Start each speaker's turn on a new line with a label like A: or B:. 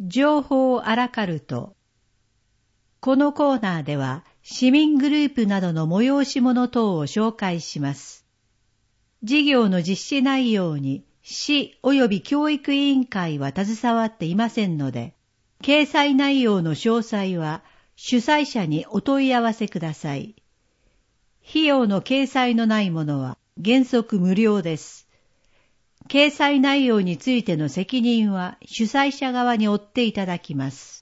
A: 情報アラカルト。このコーナーでは市民グループなどの催し物等を紹介します。事業の実施内容に市及び教育委員会は携わっていませんので、掲載内容の詳細は主催者にお問い合わせください。費用の掲載のないものは原則無料です。掲載内容についての責任は主催者側に負っていただきます。